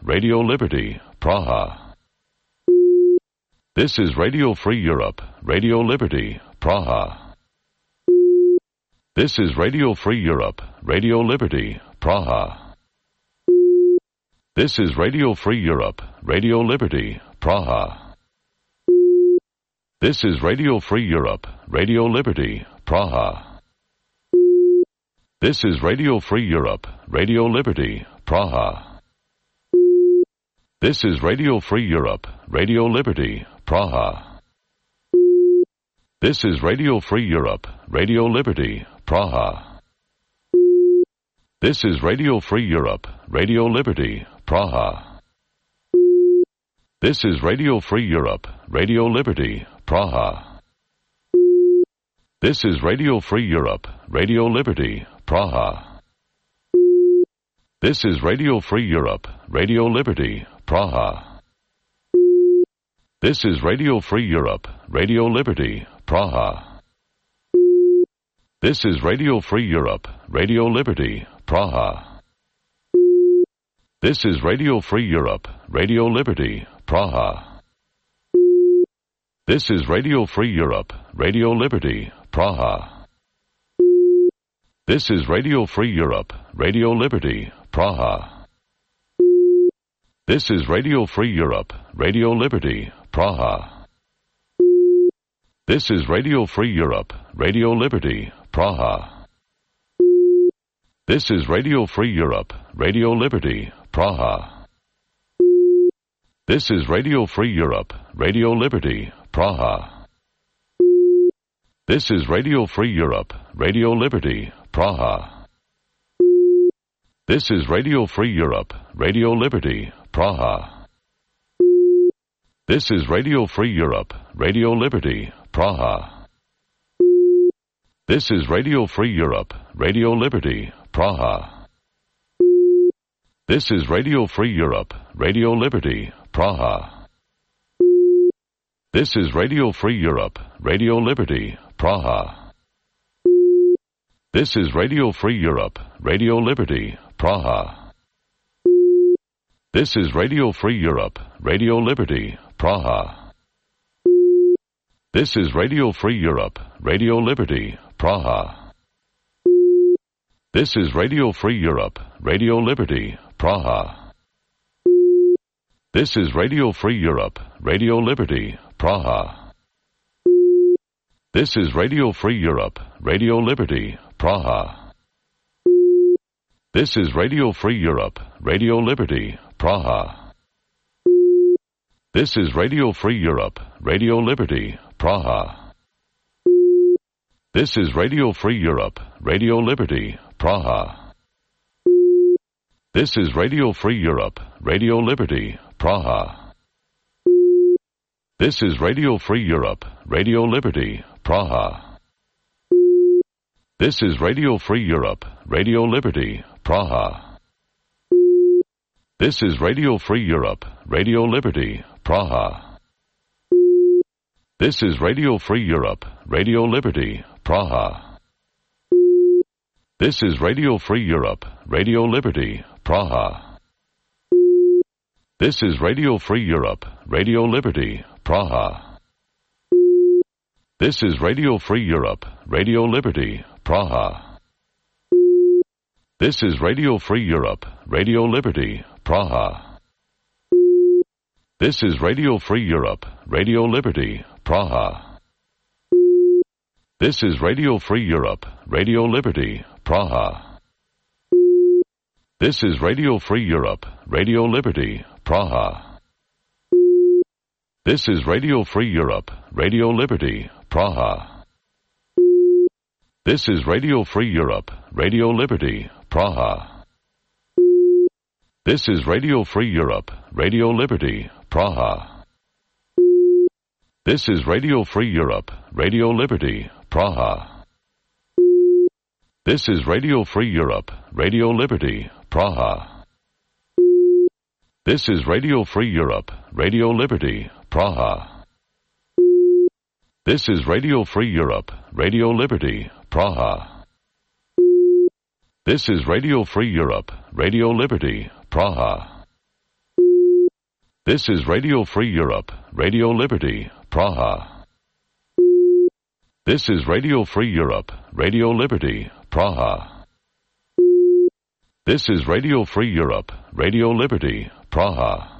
Radio Liberty, Praha. This is Radio Free Europe, Radio Liberty, Praha. This is Radio Free Europe, Radio Liberty, Praha. This is Radio Free Europe, Radio Liberty, Praha. This is Radio Free Europe, Radio Liberty, Praha. This is Radio Free Europe, Radio Liberty, Praha. This is Radio Free Europe, Radio Liberty, Praha. This is Radio Free Europe, Radio Liberty, Praha. This is Radio Free Europe, Radio Liberty, Praha. This is Radio Free Europe, Radio Liberty, Praha. This is Radio Free Europe, Radio Liberty, Praha. This is Radio Free Europe, Radio Liberty, Praha. This is Radio Free Europe, Radio Liberty, Praha. This is Radio Free Europe, Radio Liberty, Praha. This is Radio Free Europe, Radio Liberty, Praha. This is Radio Free Europe, Radio Liberty, Praha. This is Radio Free Europe, Radio Liberty, Praha. This is Radio Free Europe, Radio Liberty, Praha. This is Radio Free Europe, Radio Liberty, Praha. This is Radio Free Europe, Radio Liberty, Praha. This is Radio Free Europe, Radio Liberty, Praha. This is Radio Free Europe, Radio Liberty, Praha. This is Radio Free Europe, Radio Liberty, Praha. This is Radio Free Europe, Radio Liberty, Praha. This is Radio Free Europe, Radio Liberty, Praha. This is Radio Free Europe, Radio Liberty, Praha. This is Radio Free Europe, Radio Liberty, Praha. This is Radio Free Europe, Radio Liberty, Praha. This is Radio Free Europe, Radio Liberty, Praha. This is Radio Free Europe, Radio Liberty, Praha. This is Radio Free Europe, Radio Liberty, Praha. This is Radio Free Europe, Radio Liberty, Praha. This is Radio Free Europe, Radio Liberty, Praha. This is Radio Free Europe, Radio Liberty, Praha. This is Radio Free Europe, Radio Liberty, Praha. This is Radio Free Europe, Radio Liberty, Praha. This is Radio Free Europe, Radio Liberty, Praha. This is Radio Free Europe, Radio Liberty, Praha. This is Radio Free Europe, Radio Liberty, Praha. This is Radio Free Europe, Radio Liberty, Praha. This is Radio Free Europe, Radio Liberty, Praha. This is Radio Free Europe, Radio Liberty, Praha. This is Radio Free Europe, Radio Liberty, Praha. This is Radio Free Europe, Radio Liberty, Praha. This is Radio Free Europe, Radio Liberty, Praha. This is Radio Free Europe, Radio Liberty, Praha. This is Radio Free Europe, Radio Liberty, Praha. This is Radio Free Europe, Radio Liberty, Praha. This is Radio Free Europe, Radio Liberty, Praha. This is Radio Free Europe, Radio Liberty, Praha. This is Radio Free Europe, Radio Liberty, Praha. This is Radio Free Europe, Radio Liberty, Praha. This is Radio Free Europe, Radio Liberty, Praha. This is Radio Free Europe, Radio Liberty, Praha. This is Radio Free Europe, Radio Liberty, Praha. This is Radio Free Europe, Radio Liberty, Praha. This is Radio Free Europe, Radio Liberty, Praha. This is Radio Free Europe, Radio Liberty, Praha. This is Radio Free Europe, Radio Liberty, Praha.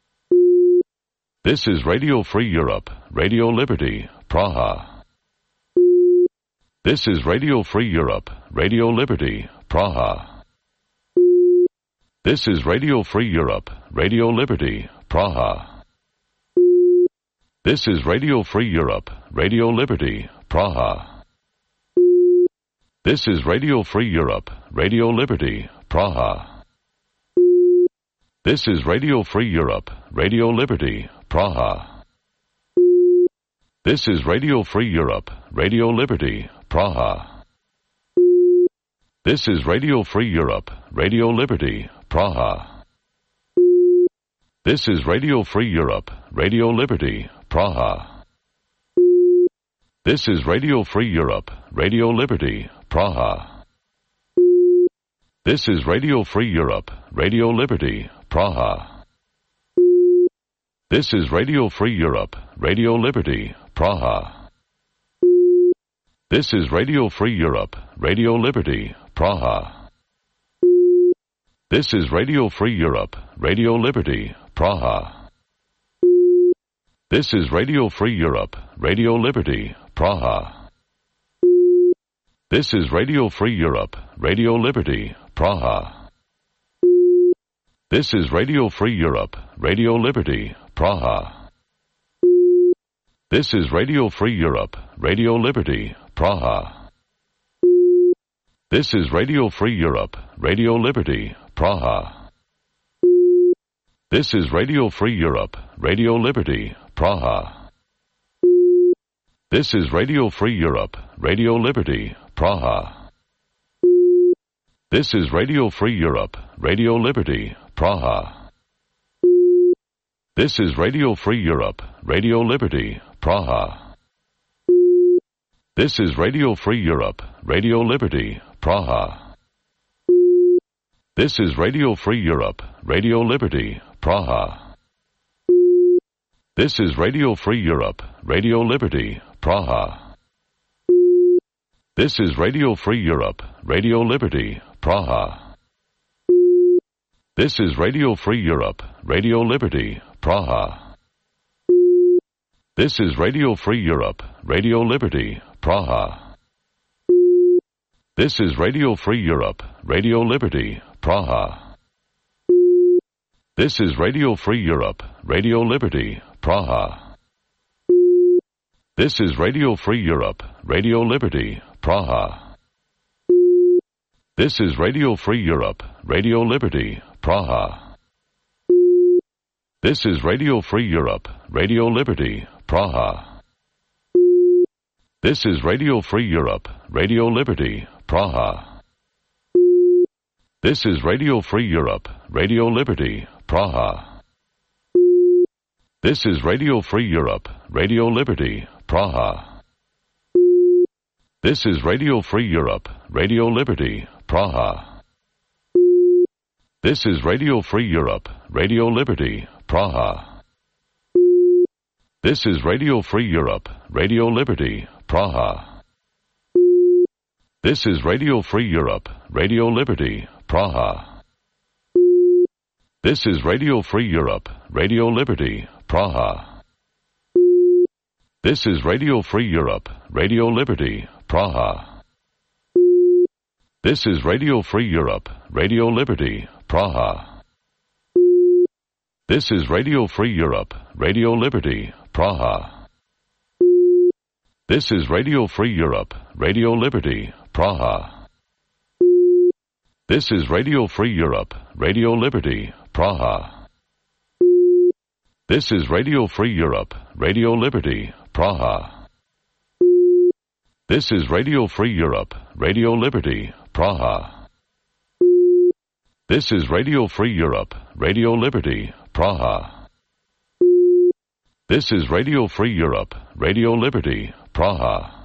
This is Radio Free Europe, Radio Liberty, Praha. This is Radio Free Europe, Radio Liberty, Praha. This is Radio Free Europe, Radio Liberty, Praha. This is Radio Free Europe, Radio Liberty, Praha. This is Radio Free Europe, Radio Liberty, Praha. This is Radio Free Europe, Radio Liberty, Praha. This is Radio Free Europe, Radio Liberty, Praha. This is Radio Free Europe, Radio Liberty, Praha. This is Radio Free Europe, Radio Liberty, Praha. This is Radio Free Europe, Radio Liberty, Praha. This is Radio Free Europe, Radio Liberty, Praha. This is Radio Free Europe, Radio Liberty, Praha. This is Radio Free Europe, Radio Liberty, Praha. This is Radio Free Europe, Radio Liberty, Praha. This is Radio Free Europe, Radio Liberty, Praha. This is Radio Free Europe, Radio Liberty, Praha. This is Radio Free Europe, Radio Liberty, Praha. This is Radio Free Europe, Radio Liberty, Praha. This is Radio Free Europe, Radio Liberty, Praha. This is Radio Free Europe, Radio Liberty, Praha. This is Radio Free Europe, Radio Liberty, Praha. This is Radio Free Europe, Radio Liberty, Praha. This is Radio Free Europe, Radio Liberty, Praha. This is Radio Free Europe, Radio Liberty, Praha. This is Radio Free Europe, Radio Liberty, Praha. This is Radio Free Europe, Radio Liberty, Praha. This is Radio Free Europe, Radio Liberty, Praha. This is Radio Free Europe, Radio Liberty, Praha. This is Radio Free Europe, Radio Liberty, Praha. This is Radio Free Europe, Radio Liberty, Praha. This is Radio Free Europe, Radio Liberty, Praha. This is Radio Free Europe, Radio Liberty, Praha. This is Radio Free Europe, Radio Liberty, Praha. This is Radio Free Europe, Radio Liberty, Praha. This is Radio Free Europe, Radio Liberty, Praha. This is Radio Free Europe, Radio Liberty, Praha. This is Radio Free Europe, Radio Liberty, Praha. This is Radio Free Europe, Radio Liberty, Praha. This is Radio Free Europe, Radio Liberty, Praha. This is Radio Free Europe, Radio Liberty, Praha. This is Radio Free Europe, Radio Liberty, Praha. This is Radio Free Europe, Radio Liberty, Praha. This is Radio Free Europe, Radio Liberty, Praha. This is Radio Free Europe, Radio Liberty, Praha. This is Radio Free Europe, Radio Liberty, Praha. This is Radio Free Europe, Radio Liberty, Praha. This is Radio Free Europe, Radio Liberty, Praha. This is Radio Free Europe, Radio Liberty, Praha. This is Radio Free Europe, Radio Liberty, Praha. This is Radio Free Europe, Radio Liberty, Praha. This is Radio Free Europe, Radio Liberty, Praha.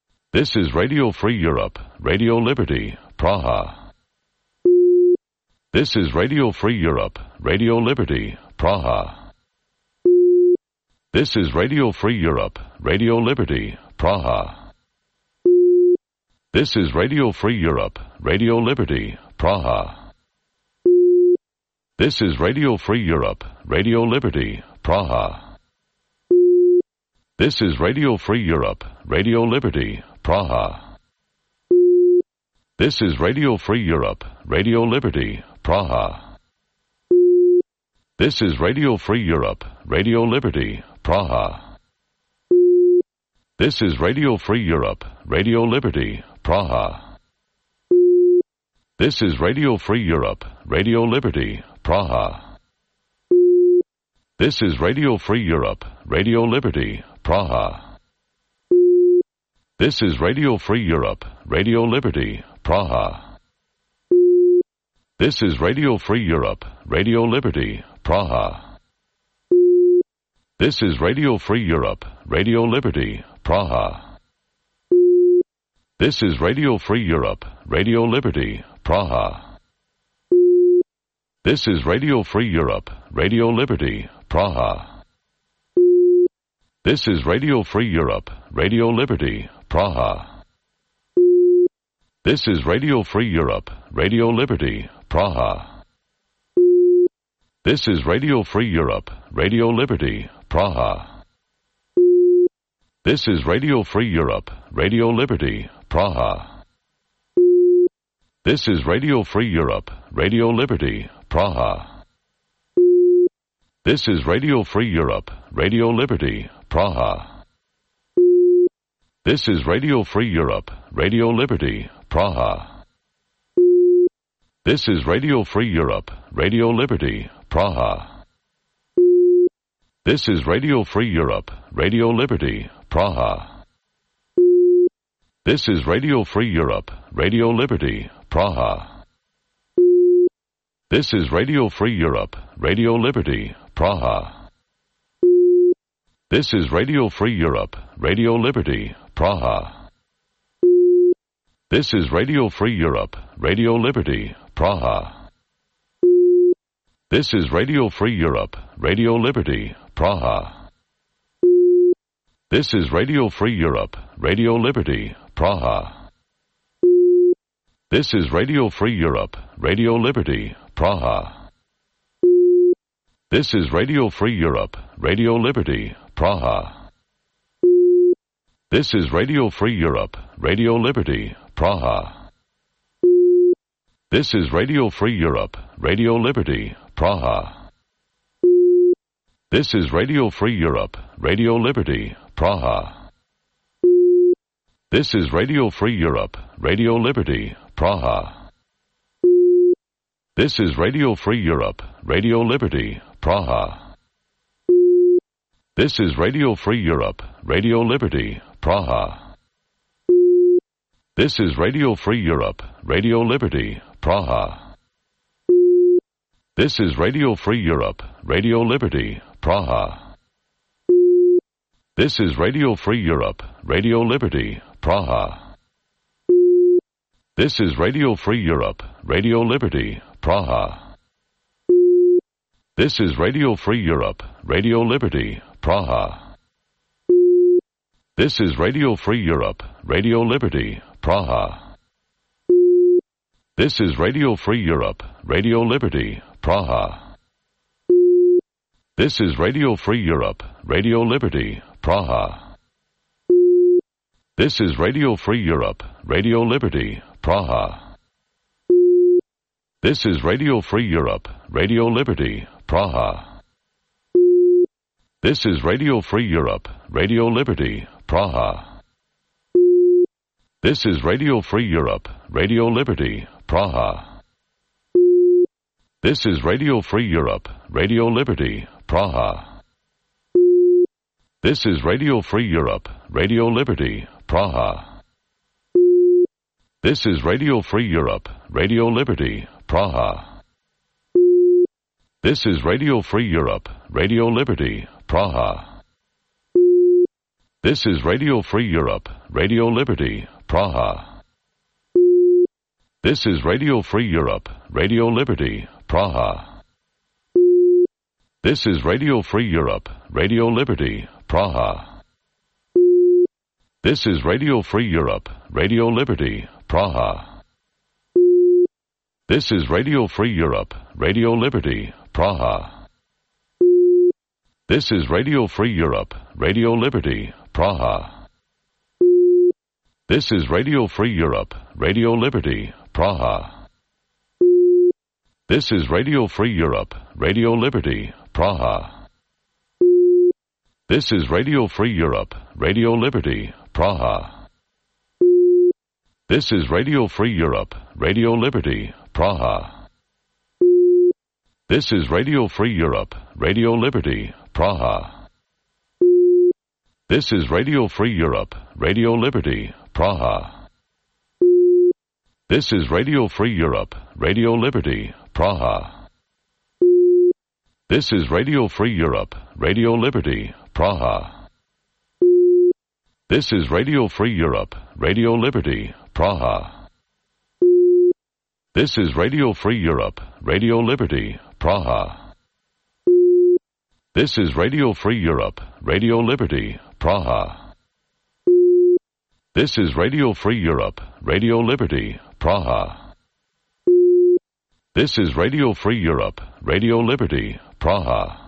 This is Radio Free Europe, Radio Liberty, Praha. This is Radio Free Europe, Radio Liberty, Praha. This is Radio Free Europe, Radio Liberty, Praha. This is Radio Free Europe, Radio Liberty, Praha. This is Radio Free Europe, Radio Liberty, Praha. This is Radio Free Europe, Radio Liberty, Praha. This is Radio Free Europe, Radio Liberty, Praha. This is Radio Free Europe, Radio Liberty, Praha. This is Radio Free Europe, Radio Liberty, Praha. This is Radio Free Europe, Radio Liberty, Praha. This is Radio Free Europe, Radio Liberty, Praha. This is Radio Free Europe, Radio Liberty, Praha. This is Radio Free Europe, Radio Liberty, Praha. This is Radio Free Europe, Radio Liberty, Praha. This is Radio Free Europe, Radio Liberty, Praha. This is Radio Free Europe, Radio Liberty, Praha. This is Radio Free Europe, Radio Liberty, Praha. This is Radio Free Europe, Radio Liberty, Praha. This is Radio Free Europe, Radio Liberty, Praha. This is Radio Free Europe, Radio Liberty, Praha. This is Radio Free Europe, Radio Liberty, Praha. This is Radio Free Europe, Radio Liberty, Praha. This is Radio Free Europe, Radio Liberty, Praha. This is Radio Free Europe, Radio Liberty, Praha. This is Radio Free Europe, Radio Liberty, Praha. This is Radio Free Europe, Radio Liberty, Praha. This is Radio Free Europe, Radio Liberty, Praha. This is Radio Free Europe, Radio Liberty, Praha. This is Radio Free Europe, Radio Liberty, Praha. This is Radio Free Europe, Radio Liberty, Praha. This is Radio Free Europe, Radio Liberty, Praha. This is Radio Free Europe, Radio Liberty, Praha. This is Radio Free Europe, Radio Liberty, Praha. This is Radio Free Europe, Radio Liberty, Praha. This is Radio Free Europe, Radio Liberty, Praha. This is Radio Free Europe, Radio Liberty, Praha. This is Radio Free Europe, Radio Liberty, Praha. This is Radio Free Europe, Radio Liberty, Praha. This is Radio Free Europe, Radio Liberty, Praha. This is Radio Free Europe, Radio Liberty, Praha. This is Radio Free Europe, Radio Liberty, Praha. This is Radio Free Europe, Radio Liberty, Praha. This is Radio Free Europe, Radio Liberty, Praha. This is Radio Free Europe, Radio Liberty, Praha. This is Radio Free Europe, Radio Liberty, Praha. This is Radio Free Europe, Radio Liberty, Praha. This is Radio Free Europe, Radio Liberty, Praha. This is Radio Free Europe, Radio Liberty, Praha. This is Radio Free Europe, Radio Liberty, Praha. This is Radio Free Europe, Radio Liberty, Praha. This is Radio Free Europe, Radio Liberty, Praha. This is Radio Free Europe, Radio Liberty, Praha. This is Radio Free Europe, Radio Liberty, Praha. This is Radio Free Europe, Radio Liberty, Praha. This is Radio Free Europe, Radio Liberty, Praha. This is Radio Free Europe, Radio Liberty, Praha. This is Radio Free Europe, Radio Liberty, Praha. This is Radio Free Europe, Radio Liberty, Praha. This is Radio Free Europe, Radio Liberty, Praha. This is Radio Free Europe, Radio Liberty, Praha. This is Radio Free Europe, Radio Liberty, Praha. This is Radio Free Europe, Radio Liberty, Praha. This is Radio Free Europe, Radio Liberty, Praha. This is Radio Free Europe, Radio Liberty, Praha. This is Radio Free Europe, Radio Liberty, Praha. This is Radio Free Europe, Radio Liberty, Praha. This is Radio Free Europe, Radio Liberty, Praha. This is Radio Free Europe, Radio Liberty, Praha. This is Radio Free Europe, Radio Liberty, Praha. This is Radio Free Europe, Radio Liberty, Praha. This is Radio Free Europe, Radio Liberty, Praha. This is Radio Free Europe, Radio Liberty, Praha. This is Radio Free Europe, Radio Liberty, Praha. This is Radio Free Europe, Radio Liberty, Praha.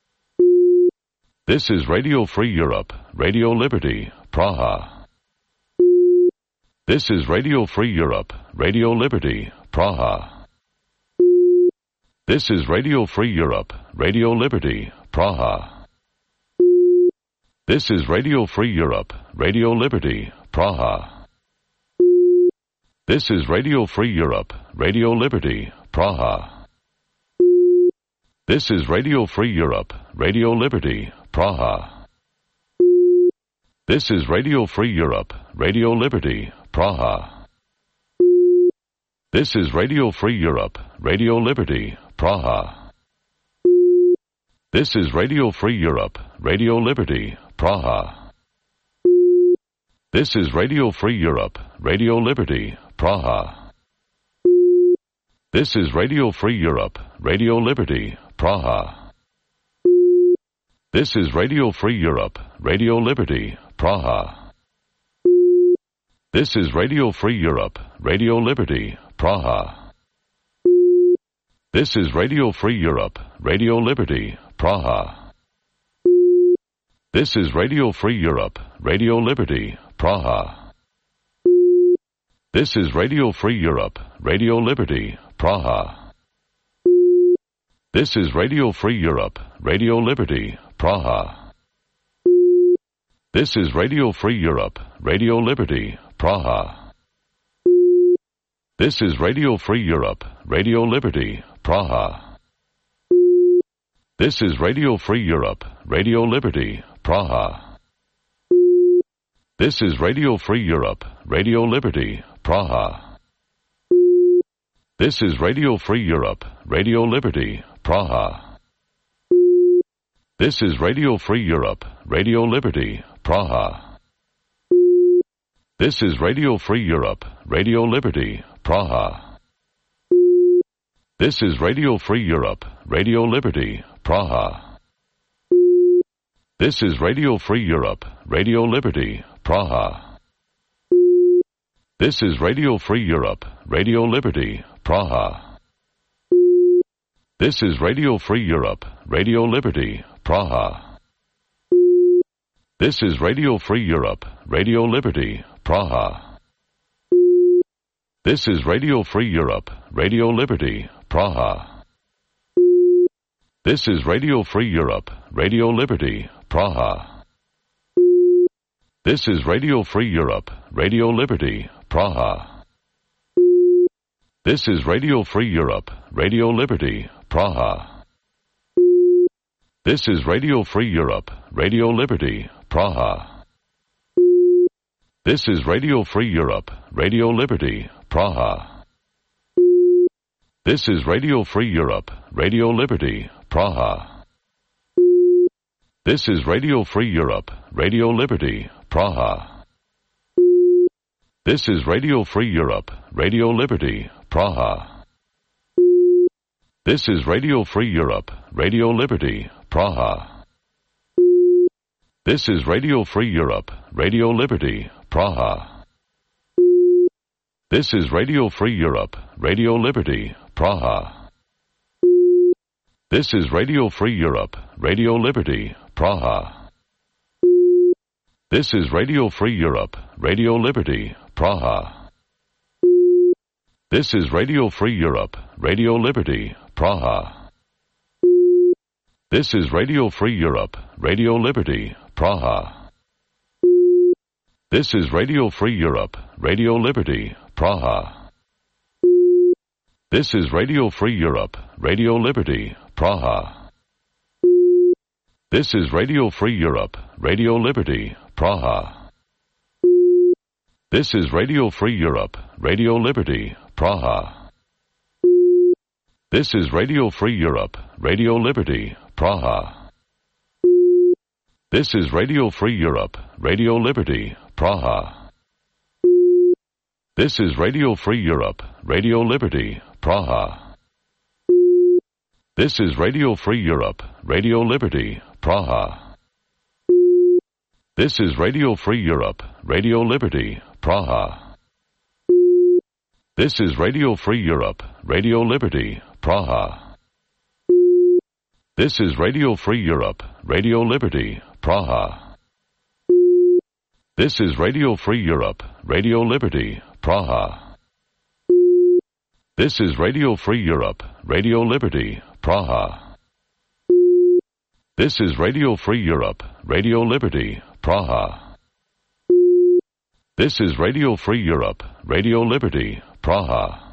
This is Radio Free Europe, Radio Liberty, Praha. This is Radio Free Europe, Radio Liberty, Praha. This is Radio Free Europe, Radio Liberty, Praha. This is Radio Free Europe, Radio Liberty, Praha. This is Radio Free Europe, Radio Liberty, Praha. This is Radio Free Europe, Radio Liberty, Praha. This is Radio Free Europe, Radio Liberty, Praha. This is Radio Free Europe, Radio Liberty, Praha. This is Radio Free Europe, Radio Liberty, Praha. This is Radio Free Europe, Radio Liberty, Praha. This is Radio Free Europe, Radio Liberty, Praha. This is Radio Free Europe, Radio Liberty, Praha. This is Radio Free Europe, Radio Liberty, Praha. This is Radio Free Europe, Radio Liberty, Praha. This is Radio Free Europe, Radio Liberty, Praha. This is Radio Free Europe, Radio Liberty, Praha. This is Radio Free Europe, Radio Liberty, Praha. This is Radio Free Europe, Radio Liberty, Praha. This is Radio Free Europe, Radio Liberty, Praha. This is Radio Free Europe, Radio Liberty, Praha. This is Radio Free Europe, Radio Liberty, Praha. This is Radio Free Europe, Radio Liberty, Praha. This is Radio Free Europe, Radio Liberty, Praha. This is Radio Free Europe, Radio Liberty, Praha. This is Radio Free Europe, Radio Liberty, Praha. This is Radio Free Europe, Radio Liberty, Praha. This is Radio Free Europe, Radio Liberty, Praha. This is Radio Free Europe, Radio Liberty, Praha. This is Radio Free Europe, Radio Liberty, Praha. This is Radio Free Europe, Radio Liberty, Praha. This is Radio Free Europe, Radio Liberty, Praha. This is Radio Free Europe, Radio Liberty, Praha. This is Radio Free Europe, Radio Liberty, Praha. This is Radio Free Europe, Radio Liberty, Praha. This is Radio Free Europe, Radio Liberty, Praha. This is Radio Free Europe, Radio Liberty, Praha. This is Radio Free Europe, Radio Liberty, Praha. This is Radio Free Europe, Radio Liberty, Praha. This is Radio Free Europe, Radio Liberty, Praha. This is Radio Free Europe, Radio Liberty, Praha. This is Radio Free Europe, Radio Liberty, Praha. This is Radio Free Europe, Radio Liberty, Praha. This is Radio Free Europe, Radio Liberty, Praha. This is Radio Free Europe, Radio Liberty, Praha. This is Radio Free Europe, Radio Liberty, Praha. This is Radio Free Europe, Radio Liberty, Praha. This is Radio Free Europe, Radio Liberty, Praha. This is Radio Free Europe, Radio Liberty, Praha. This is Radio Free Europe, Radio Liberty, Praha. This is Radio Free Europe, Radio Liberty, Praha. This is Radio Free Europe, Radio Liberty, Praha. This is Radio Free Europe, Radio Liberty, Praha. This is Radio Free Europe, Radio Liberty, Praha. This is Radio Free Europe, Radio Liberty, Praha. This is Radio Free Europe, Radio Liberty, Praha. This is Radio Free Europe, Radio Liberty, Praha. This is Radio Free Europe, Radio Liberty, Praha. This is Radio Free Europe, Radio Liberty, Praha. This is Radio Free Europe, Radio Liberty, Praha. This is Radio Free Europe, Radio Liberty, Praha.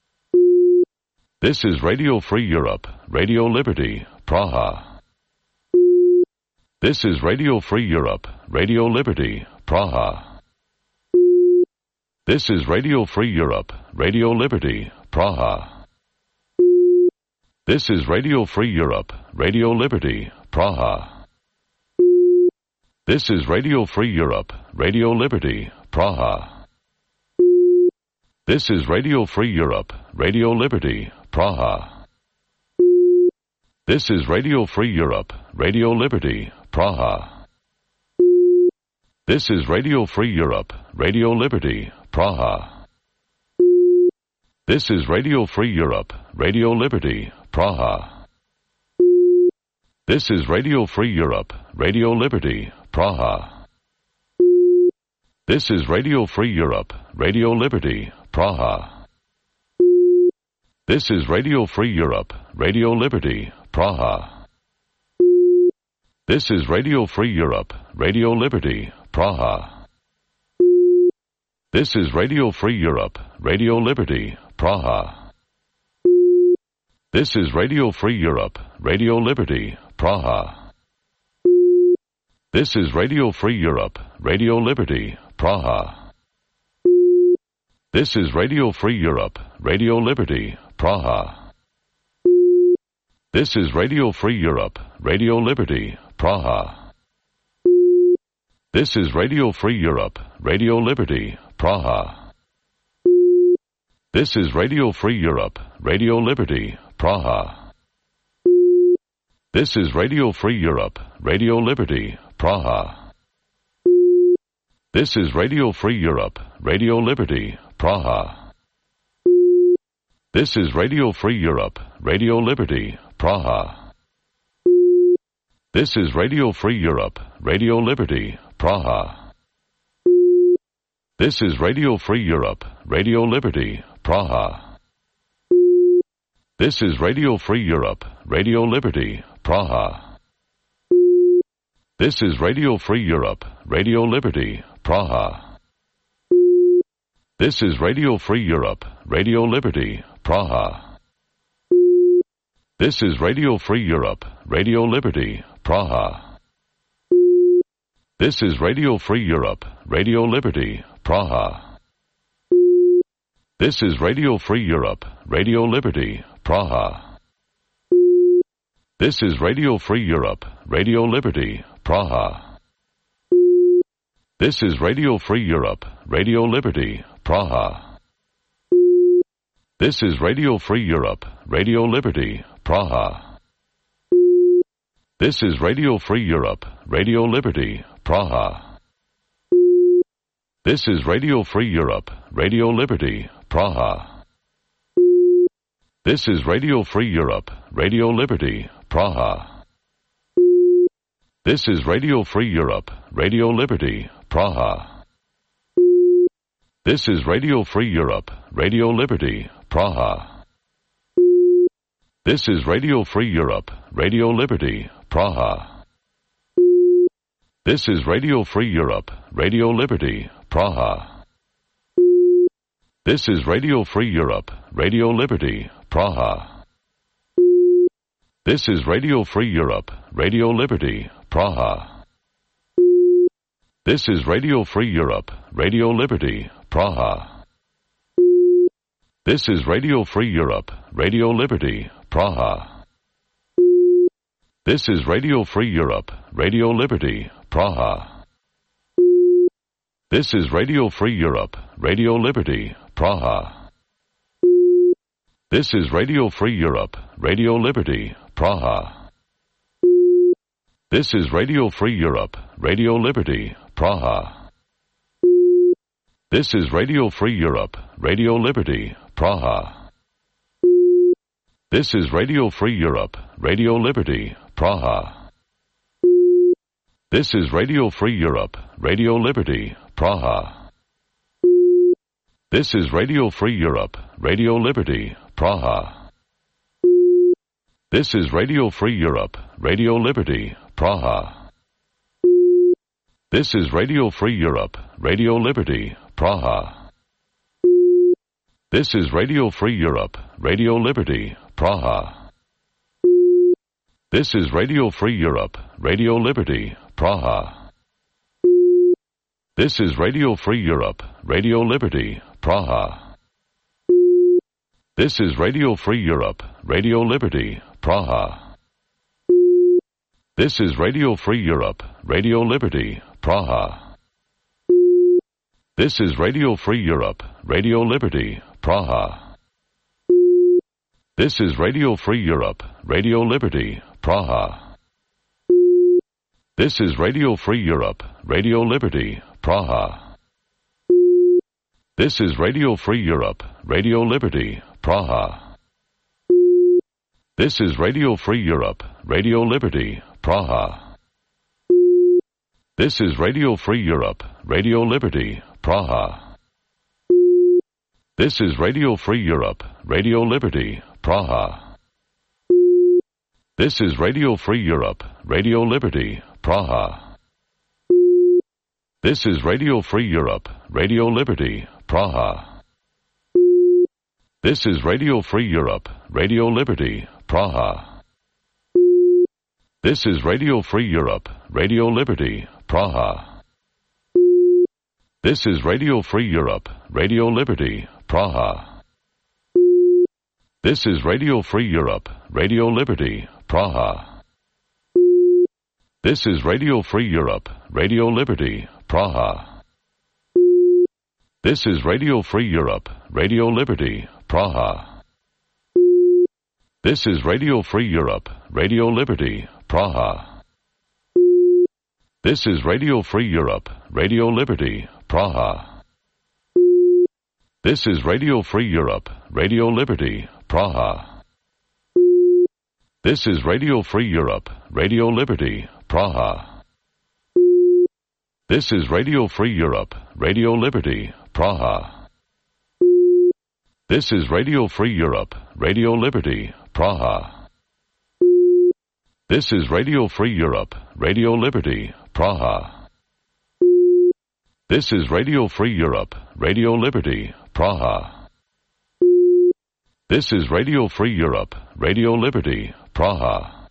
This is Radio Free Europe, Radio Liberty, Praha. This is Radio Free Europe, Radio Liberty, Praha. This is Radio Free Europe, Radio Liberty, Praha. This is Radio Free Europe, Radio Liberty, Praha. This is Radio Free Europe, Radio Liberty, Praha. This is Radio Free Europe, Radio Liberty, Praha. This is Radio Free Europe, Radio Liberty, Praha. This is Radio Free Europe, Radio Liberty, Praha. This is Radio Free Europe, Radio Liberty, Praha. This is Radio Free Europe, Radio Liberty, Praha. This is Radio Free Europe, Radio Liberty, Praha. This is Radio Free Europe, Radio Liberty, Praha. This is Radio Free Europe, Radio Liberty, Praha. This is Radio Free Europe, Radio Liberty, Praha. This is Radio Free Europe, Radio Liberty, Praha. This is Radio Free Europe, Radio Liberty, Praha. This is Radio Free Europe, Radio Liberty, Praha. This is Radio Free Europe, Radio Liberty, Praha. This is Radio Free Europe, Radio Liberty, Praha. This is Radio Free Europe, Radio Liberty, Praha. This is Radio Free Europe, Radio Liberty, Praha. This is Radio Free Europe, Radio Liberty, Praha. This is Radio Free Europe, Radio Liberty, Praha. This is Radio Free Europe, Radio Liberty, Praha. This is Radio Free Europe, Radio Liberty, Praha. This is Radio Free Europe, Radio Liberty, Praha. This is Radio Free Europe, Radio Liberty, Praha. This is Radio Free Europe, Radio Liberty, Praha. This is Radio Free Europe, Radio Liberty, Praha. This is Radio Free Europe, Radio Liberty, Praha. This is Radio Free Europe, Radio Liberty, Praha. This is Radio Free Europe, Radio Liberty, Praha. This is Radio Free Europe, Radio Liberty, Praha. This is Radio Free Europe, Radio Liberty, Praha. This is Radio Free Europe, Radio Liberty, Praha. This is Radio Free Europe, Radio Liberty, Praha. This is Radio Free Europe, Radio Liberty, Praha. This is Radio Free Europe, Radio Liberty, Praha. This is Radio Free Europe, Radio Liberty, Praha. This is Radio Free Europe, Radio Liberty, Praha. This is Radio Free Europe, Radio Liberty, Praha. This is Radio Free Europe, Radio Liberty, Praha. This is Radio Free Europe, Radio Liberty, Praha. This is Radio Free Europe, Radio Liberty, Praha. This is Radio Free Europe, Radio Liberty, Praha. This is Radio Free Europe, Radio Liberty, Praha. This is Radio Free Europe, Radio Liberty, Praha. This is Radio Free Europe, Radio Liberty, Praha. This is Radio Free Europe, Radio Liberty, Praha. This is Radio Free Europe, Radio Liberty, Praha. This is Radio Free Europe, Radio Liberty, Praha. This is Radio Free Europe, Radio Liberty, Praha. This is Radio Free Europe, Radio Liberty, Praha. This is Radio Free Europe, Radio Liberty, Praha. This is Radio Free Europe, Radio Liberty, Praha. This is Radio Free Europe, Radio Liberty, Praha. This is Radio Free Europe, Radio Liberty, Praha. This is Radio Free Europe, Radio Liberty, Praha. This is Radio Free Europe, Radio Liberty, Praha. This is Radio Free Europe, Radio Liberty, Praha. This is Radio Free Europe, Radio Liberty, Praha. This is Radio Free Europe, Radio Liberty, Praha. This is Radio Free Europe, Radio Liberty, Praha. This is Radio Free Europe, Radio Liberty, Praha. This is Radio Free Europe, Radio Liberty, Praha. This is Radio Free Europe, Radio Liberty, Praha. This is Radio Free Europe, Radio Liberty, Praha. This is Radio Free Europe, Radio Liberty, Praha. This is Radio Free Europe, Radio Liberty, Praha. This is Radio Free Europe, Radio Liberty, Praha. This is Radio Free Europe, Radio Liberty, Praha. This is Radio Free Europe, Radio Liberty, Praha. This is Radio Free Europe, Radio Liberty, Praha. This is Radio Free Europe, Radio Liberty, Praha. This is Radio Free Europe, Radio Liberty, Praha. This is Radio Free Europe, Radio Liberty, Praha. This is Radio Free Europe, Radio Liberty, Praha. This is Radio Free Europe, Radio Liberty, Praha. This is Radio Free Europe, Radio Liberty, Praha. This is Radio Free Europe, Radio Liberty, Praha. This is Radio Free Europe, Radio Liberty, Praha. This is Radio Free Europe, Radio Liberty, Praha. This is Radio Free Europe, Radio Liberty, Praha. This is Radio Free Europe, Radio Liberty, Praha.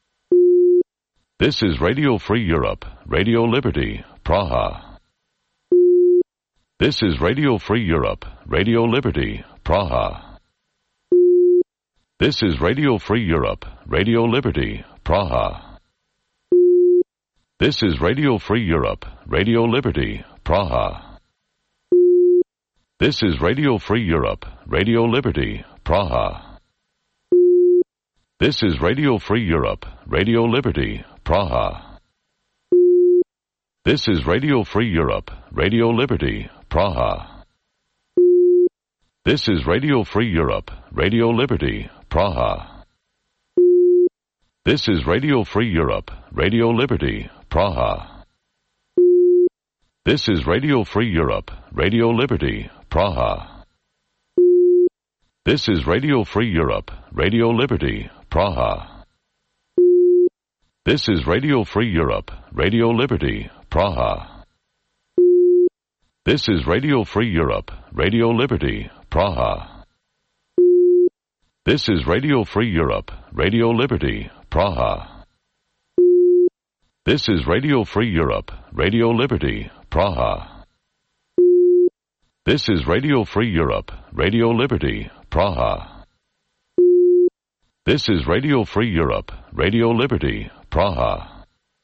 This is Radio Free Europe, Radio Liberty, Praha. This is Radio Free Europe, Radio Liberty, Praha. This is Radio Free Europe, Radio Liberty, Praha. This is Radio Free Europe, Radio Liberty, Praha. This is Radio Free Europe, Radio Liberty, Praha. This is Radio Free Europe, Radio Liberty, Praha. This is Radio Free Europe, Radio Liberty, Praha. This is Radio Free Europe, Radio Liberty, Praha. This is Radio Free Europe, Radio Liberty, Praha. This is Radio Free Europe, Radio Liberty, Praha. This is Radio Free Europe, Radio Liberty, Praha. This is Radio Free Europe, Radio Liberty, Praha. This is Radio Free Europe, Radio Liberty, Praha. This is Radio Free Europe, Radio Liberty, Praha. This is Radio Free Europe, Radio Liberty, Praha. This is Radio Free Europe, Radio Liberty, Praha. This is Radio Free Europe, Radio Liberty, Praha.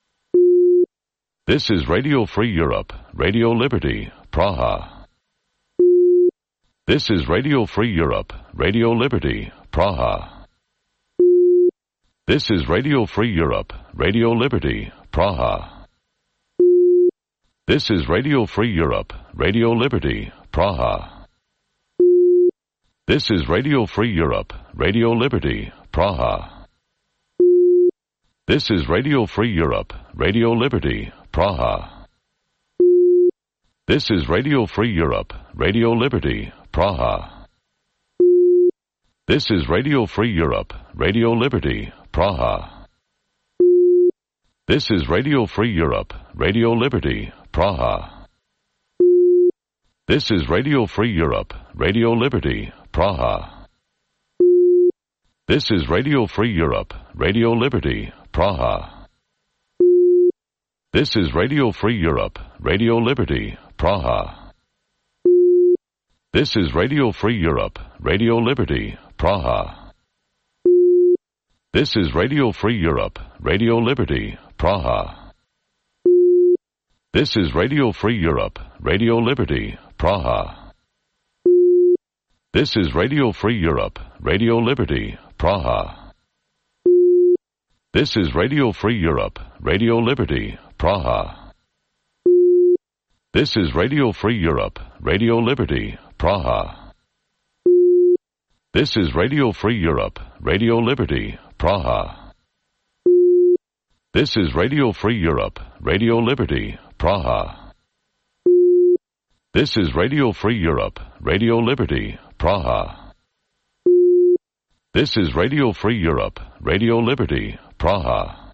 This is Radio Free Europe, Radio Liberty, Praha. This is Radio Free Europe, Radio Liberty, Praha. This is Radio Free Europe, Radio Liberty, Praha. This is Radio Free Europe, Radio Liberty, Praha. This is Radio Free Europe, Radio Liberty, Praha. This is Radio Free Europe, Radio Liberty, Praha. This is Radio Free Europe, Radio Liberty, Praha. This is Radio Free Europe, Radio Liberty, Praha. This is Radio Free Europe, Radio Liberty, Praha. This is Radio Free Europe, Radio Liberty, Praha. This is Radio Free Europe, Radio Liberty, Praha. This is Radio Free Europe, Radio Liberty, Praha. This is Radio Free Europe, Radio Liberty, Praha. This is Radio Free Europe, Radio Liberty, Praha. This is Radio Free Europe, Radio Liberty, Praha. This is Radio Free Europe, Radio Liberty, Praha. This is Radio Free Europe, Radio Liberty, Praha. This is Radio Free Europe, Radio Liberty, Praha. This is Radio Free Europe, Radio Liberty, Praha. This is Radio Free Europe, Radio Liberty, Praha. This is Radio Free Europe, Radio Liberty, Praha. This is Radio Free Europe, Radio Liberty, Praha.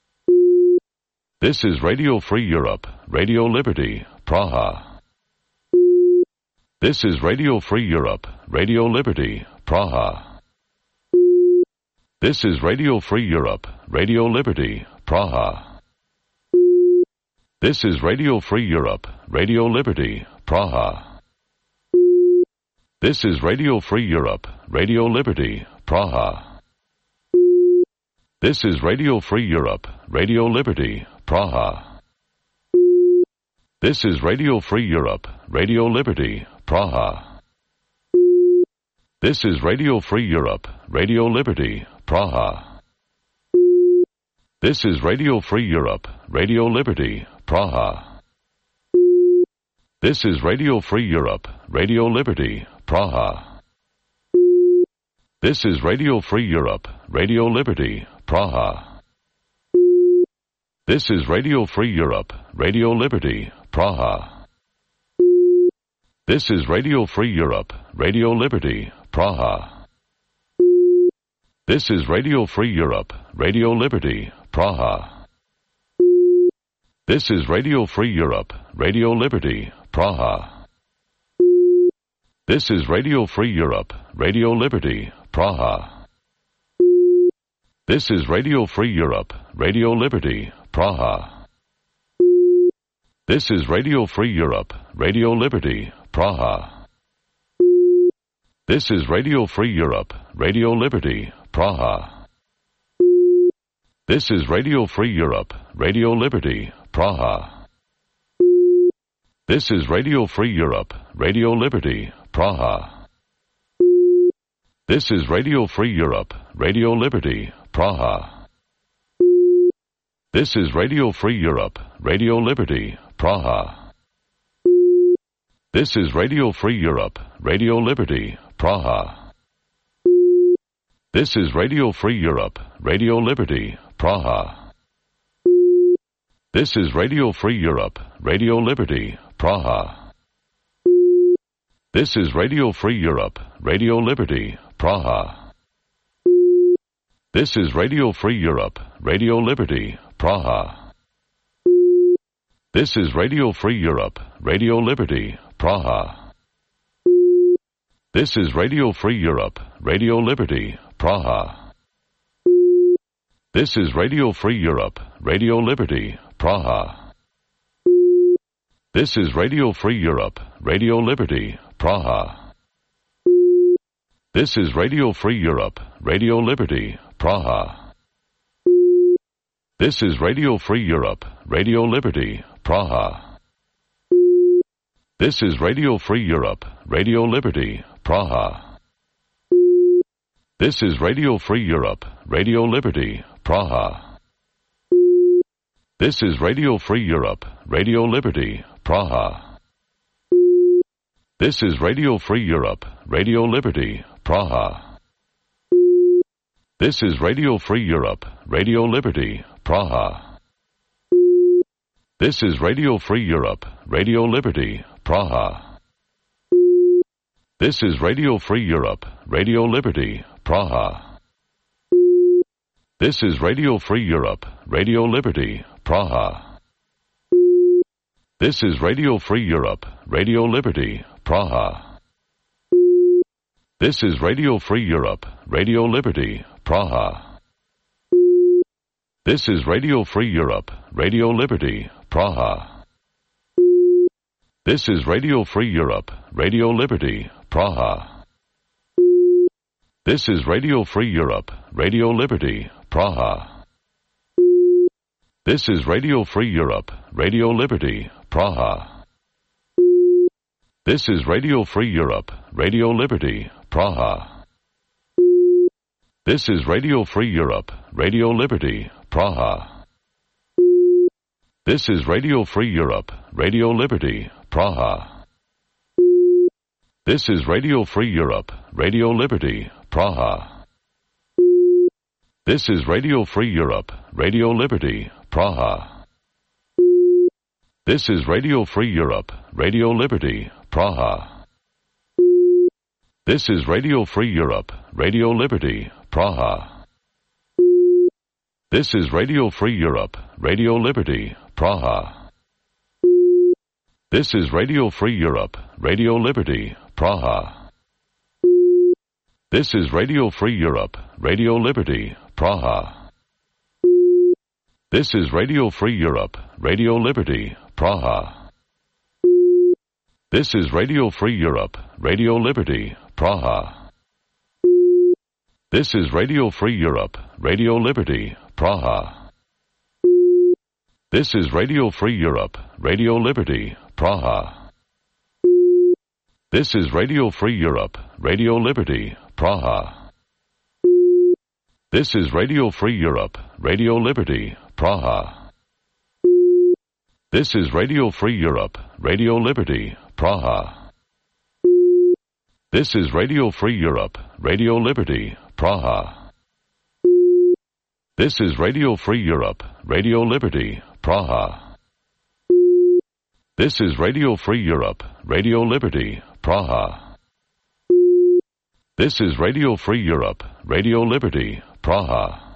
This is Radio Free Europe, Radio Liberty, Praha. This is Radio Free Europe, Radio Liberty, Praha. This is Radio Free Europe, Radio Liberty, Praha. This is Radio Free Europe, Radio Liberty, Praha. This is Radio Free Europe, Radio Liberty, Praha. This is Radio Free Europe, Radio Liberty, Praha. This is Radio Free Europe, Radio Liberty, Praha. This is Radio Free Europe, Radio Liberty, Praha. This is Radio Free Europe, Radio Liberty, Praha. This is Radio Free Europe, Radio Liberty, Praha. This is Radio Free Europe, Radio Liberty, Praha. This is Radio Free Europe, Radio Liberty, Praha. This is Radio Free Europe, Radio Liberty, Praha. This is Radio Free Europe, Radio Liberty, Praha. This is Radio Free Europe, Radio Liberty, Praha. This is Radio Free Europe, Radio Liberty, Praha. This is Radio Free Europe, Radio Liberty, Praha. This is Radio Free Europe, Radio Liberty, Praha. This is Radio Free Europe, Radio Liberty, Praha. This is Radio Free Europe, Radio Liberty, Praha. This is Radio Free Europe, Radio Liberty, Praha. This is Radio Free Europe, Radio Liberty, Praha. This is Radio Free Europe, Radio Liberty, Praha. This is Radio Free Europe, Radio Liberty, Praha. This is Radio Free Europe, Radio Liberty, Praha. This is Radio Free Europe, Radio Liberty, Praha. This is Radio Free Europe, Radio Liberty, Praha. This is Radio Free Europe, Radio Liberty, Praha. This is Radio Free Europe, Radio Liberty, Praha. This is Radio Free Europe, Radio Liberty, Praha. This is Radio Free Europe, Radio Liberty, Praha. This is Radio Free Europe, Radio Liberty, Praha. This is Radio Free Europe, Radio Liberty, Praha. This is Radio Free Europe, Radio Liberty, Praha. This is Radio Free Europe, Radio Liberty, Praha. This is Radio Free Europe, Radio Liberty, Praha. This is Radio Free Europe, Radio Liberty, Praha. This is Radio Free Europe, Radio Liberty, Praha. This is Radio Free Europe, Radio Liberty, Praha. This is Radio Free Europe, Radio Liberty, Praha. This is Radio Free Europe, Radio Liberty, Praha. This is Radio Free Europe, Radio Liberty, Praha. This is Radio Free Europe, Radio Liberty, Praha. This is Radio Free Europe, Radio Liberty, Praha. This is Radio Free Europe, Radio Liberty, Praha. This is Radio Free Europe, Radio Liberty, Praha. This is Radio Free Europe, Radio Liberty, Praha. This is Radio Free Europe, Radio Liberty, Praha. This is Radio Free Europe, Radio Liberty, Praha. This is Radio Free Europe, Radio Liberty, Praha. This is Radio Free Europe, Radio Liberty, Praha. This is Radio Free Europe, Radio Liberty, Praha. This is Radio Free Europe, Radio Liberty, Praha. This is Radio Free Europe, Radio Liberty, Praha. This is Radio Free Europe, Radio Liberty, Praha. This is Radio Free Europe, Radio Liberty, Praha. This is Radio Free Europe, Radio Liberty, Praha. This is Radio Free Europe, Radio Liberty, Praha. This is Radio Free Europe, Radio Liberty, Praha. This is Radio Free Europe, Radio Liberty, Praha. This is Radio Free Europe, Radio Liberty, Praha. This is Radio Free Europe, Radio Liberty, Praha. This is Radio Free Europe, Radio Liberty, Praha. This is Radio Free Europe, Radio Liberty, Praha. This is Radio Free Europe, Radio Liberty, Praha. This is Radio Free Europe, Radio Liberty, Praha. This is Radio Free Europe, Radio Liberty, Praha. This is Radio Free Europe, Radio Liberty, Praha. This is Radio Free Europe, Radio Liberty, Praha.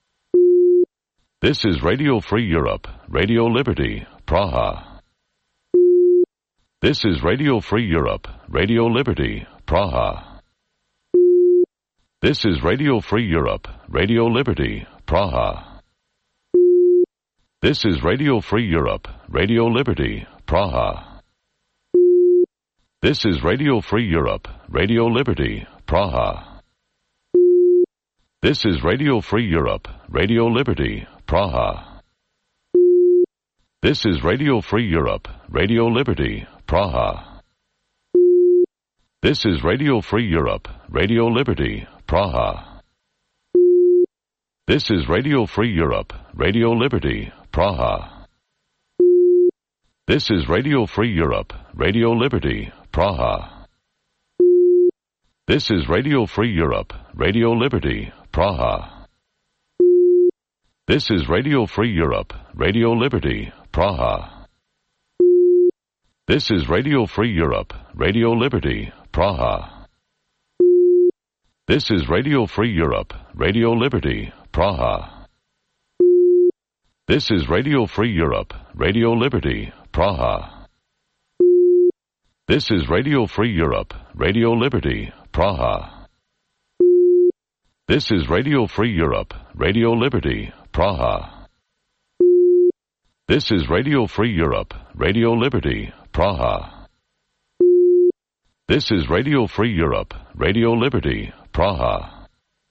This is Radio Free Europe, Radio Liberty, Praha. This is Radio Free Europe, Radio Liberty, Praha. This is Radio Free Europe, Radio Liberty, Praha. This is Radio Free Europe, Radio Liberty, Praha. This is Radio Free Europe, Radio Liberty, Praha. This is Radio Free Europe, Radio Liberty, Praha. This is Radio Free Europe, Radio Liberty, Praha. This is Radio Free Europe, Radio Liberty, Praha. This is Radio Free Europe, Radio Liberty, Praha. This is Radio Free Europe, Radio Liberty, Praha. This is Radio Free Europe, Radio Liberty, Praha. This is Radio Free Europe, Radio Liberty, Praha. This is Radio Free Europe, Radio Liberty, Praha. This is Radio Free Europe, Radio Liberty, Praha. This is Radio Free Europe, Radio Liberty, Praha. This is Radio Free Europe, Radio Liberty, Praha. This is Radio Free Europe, Radio Liberty, Praha. This is Radio Free Europe, Radio Liberty, Praha. This is Radio Free Europe, Radio Liberty, Praha.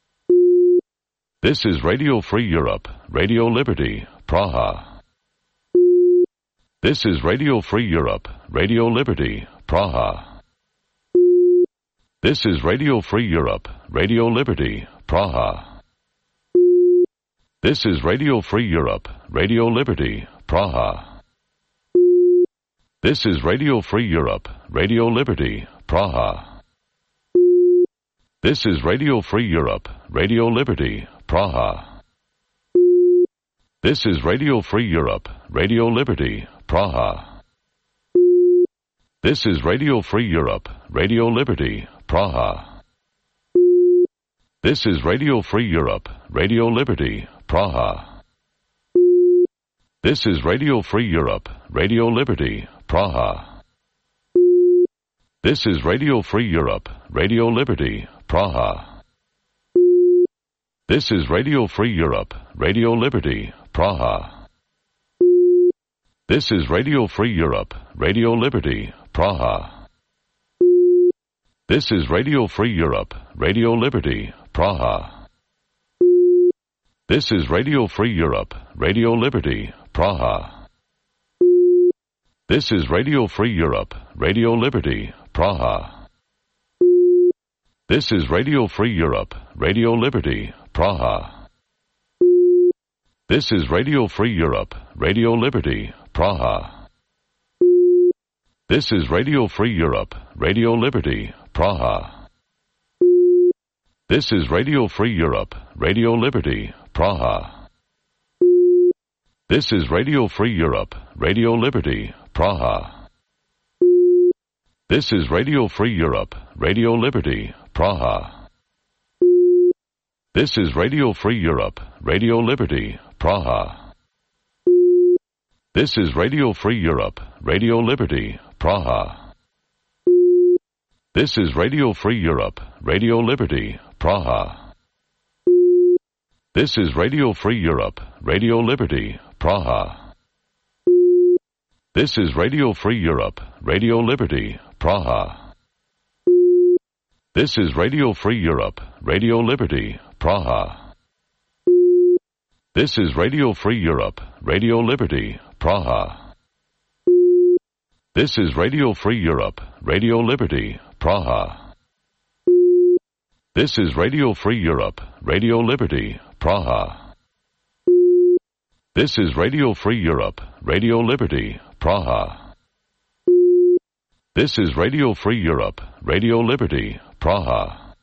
This is Radio Free Europe, Radio Liberty, Praha. This is Radio Free Europe, Radio Liberty, Praha. This is Radio Free Europe, Radio Liberty, Praha. This is Radio Free Europe, Radio Liberty, Praha. This is Radio Free Europe, Radio Liberty, Praha. This is Radio Free Europe, Radio Liberty, Praha. This is Radio Free Europe, Radio Liberty, Praha. This is Radio Free Europe, Radio Liberty, Praha. This is Radio Free Europe, Radio Liberty, Praha. This is Radio Free Europe, Radio Liberty, Praha. This is Radio Free Europe, Radio Liberty, Praha. This is Radio Free Europe, Radio Liberty, Praha. This is Radio Free Europe, Radio Liberty, Praha. This is Radio Free Europe, Radio Liberty, Praha. This is Radio Free Europe, Radio Liberty, Praha. This is Radio Free Europe, Radio Liberty, Praha. This is Radio Free Europe, Radio Liberty, Praha. This is Radio Free Europe, Radio Liberty, Praha. This is Radio Free Europe, Radio Liberty, Praha. This is Radio Free Europe, Radio Liberty, Praha. This is Radio Free Europe, Radio Liberty, Praha. This is Radio Free Europe, Radio Liberty, Praha. This is Radio Free Europe, Radio Liberty, Praha. This is Radio Free Europe, Radio Liberty, Praha. This is Radio Free Europe, Radio Liberty, Praha. This is Radio Free Europe, Radio Liberty, Praha. This is Radio Free Europe, Radio Liberty, Praha. This is Radio Free Europe, Radio Liberty, Praha. This is Radio Free Europe, Radio Liberty, Praha. This is Radio Free Europe, Radio Liberty, Praha. This is Radio Free Europe, Radio Liberty, Praha. This is Radio Free Europe, Radio Liberty, Praha. This is Radio Free Europe, Radio Liberty, Praha.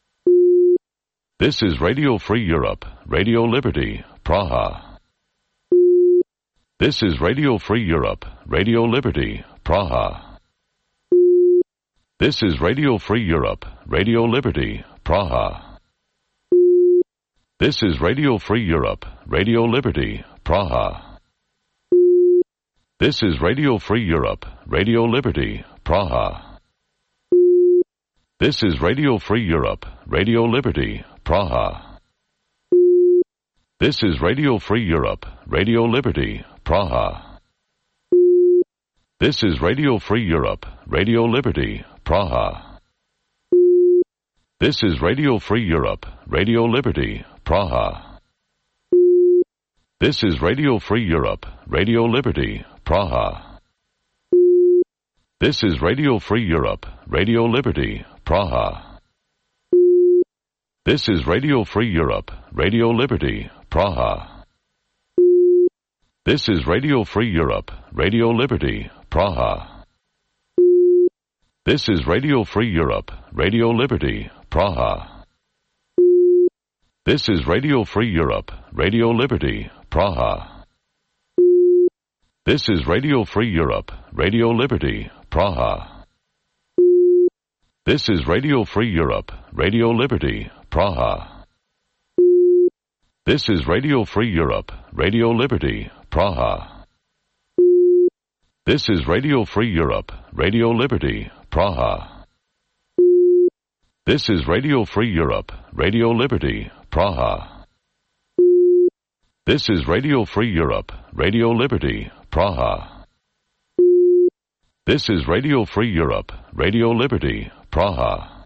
This is Radio Free Europe, Radio Liberty, Praha. This is Radio Free Europe, Radio Liberty, Praha. This is Radio Free Europe, Radio Liberty, Praha. This is Radio Free Europe, Radio Liberty, Praha. This is Radio Free Europe, Radio Liberty, Praha. This is Radio Free Europe, Radio Liberty, Praha. This is Radio Free Europe, Radio Liberty, Praha. This is Radio Free Europe, Radio Liberty, Praha. This is Radio Free Europe, Radio Liberty, Praha. This is Radio Free Europe, Radio Liberty, Praha. This is Radio Free Europe, Radio Liberty, Praha. This is Radio Free Europe, Radio Liberty, Praha. This is Radio Free Europe, Radio Liberty, Praha. This is Radio Free Europe, Radio Liberty, Praha. This is Radio Free Europe, Radio Liberty, Praha. This is Radio Free Europe, Radio Liberty, Praha. This is Radio Free Europe, Radio Liberty, Praha. This is Radio Free Europe, Radio Liberty, Praha. This is Radio Free Europe, Radio Liberty, Praha. This is Radio Free Europe, Radio Liberty, Praha. This is Radio Free Europe, Radio Liberty, Praha. This is Radio Free Europe, Radio Liberty, Praha.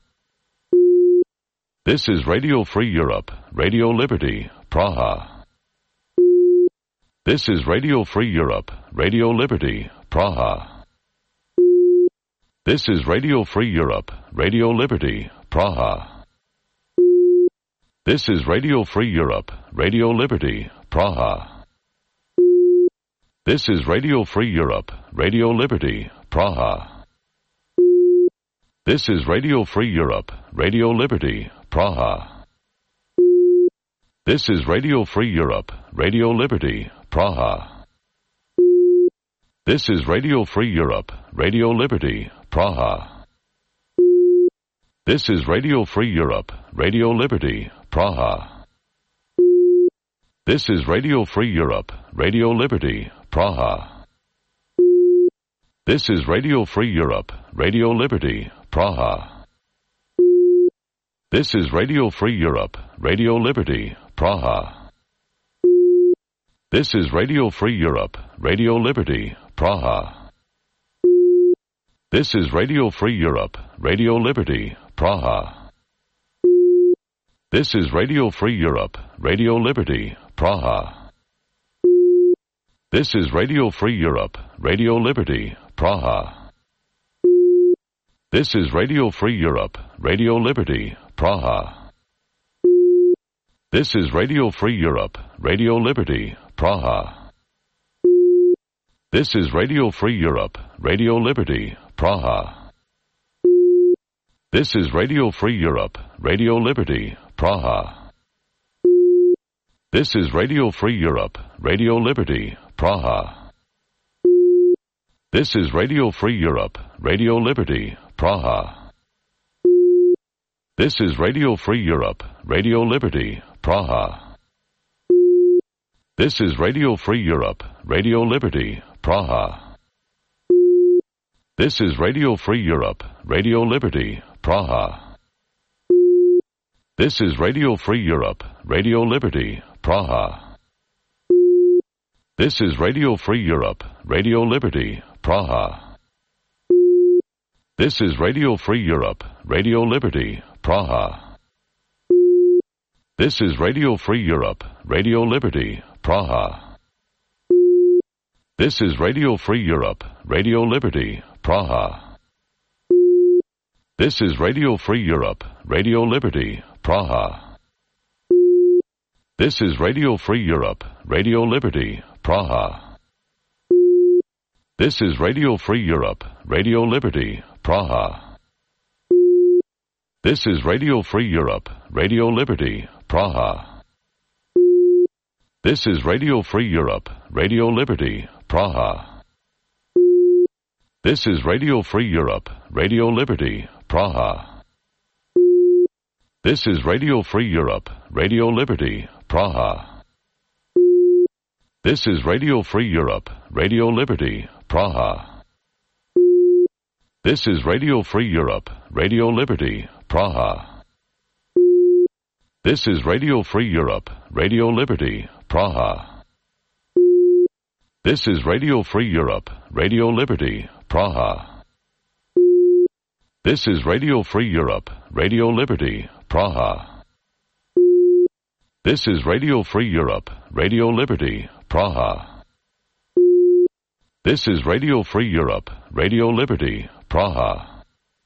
This is Radio Free Europe, Radio Liberty, Praha. This is Radio Free Europe, Radio Liberty, Praha. This is Radio Free Europe, Radio Liberty, Praha. This is Radio Free Europe, Radio Liberty, Praha. This is Radio Free Europe, Radio Liberty, Praha. This is Radio Free Europe, Radio Liberty, Praha. This is Radio Free Europe, Radio Liberty, Praha. This is Radio Free Europe, Radio Liberty, Praha. This is Radio Free Europe, Radio Liberty, Praha. This is Radio Free Europe, Radio Liberty, Praha. This is Radio Free Europe, Radio Liberty, Praha. This is Radio Free Europe, Radio Liberty, Praha. This is Radio Free Europe, Radio Liberty, Praha. This is Radio Free Europe, Radio Liberty, Praha. This is Radio Free Europe, Radio Liberty, Praha. This is Radio Free Europe, Radio Liberty, Praha. This is Radio Free Europe, Radio Liberty, Praha. This is Radio Free Europe, Radio Liberty, Praha. This is Radio Free Europe, Radio Liberty, Praha. This is Radio Free Europe, Radio Liberty, Praha. This is Radio Free Europe, Radio Liberty, Praha. This is Radio Free Europe, Radio Liberty, Praha. This is Radio Free Europe, Radio Liberty, Praha. This is Radio Free Europe, Radio Liberty, Praha. This is Radio Free Europe, Radio Liberty, Praha. This is Radio Free Europe, Radio Liberty, Praha. This is Radio Free Europe, Radio Liberty, Praha. This is Radio Free Europe, Radio Liberty, Praha. This is Radio Free Europe, Radio Liberty, Praha. This is Radio Free Europe, Radio Liberty, Praha. This is Radio Free Europe, Radio Liberty, Praha. This is Radio Free Europe, Radio Liberty, Praha. This is Radio Free Europe, Radio Liberty, Praha. This is Radio Free Europe, Radio Liberty, Praha. This is Radio Free Europe, Radio Liberty, Praha. This is Radio Free Europe, Radio Liberty, Praha. This is Radio Free Europe, Radio Liberty, Praha. This is Radio Free Europe, Radio Liberty, Praha. This is Radio Free Europe, Radio Liberty, Praha. This is Radio Free Europe, Radio Liberty, Praha. This is Radio Free Europe, Radio Liberty, Praha. This is Radio Free Europe, Radio Liberty, Praha. This is Radio Free Europe, Radio Liberty, Praha. This is Radio Free Europe, Radio Liberty, Praha.